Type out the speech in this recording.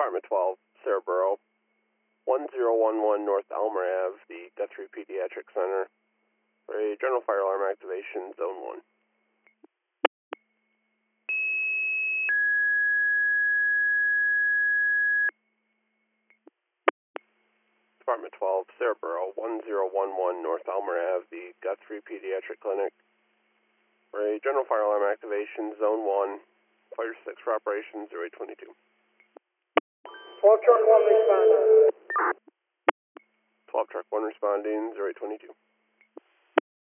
Department 12, Cerebro, 1011 North Elmer Ave, the Guthrie Pediatric Center, for a general fire alarm activation, Zone 1. Department 12, Cerebro, 1011 North Elmer Ave, the Guthrie Pediatric Clinic, for a general fire alarm activation, Zone 1, Fire 6 for operations, 0822. 12 truck 1 responding. 12 truck 1 responding, 0822.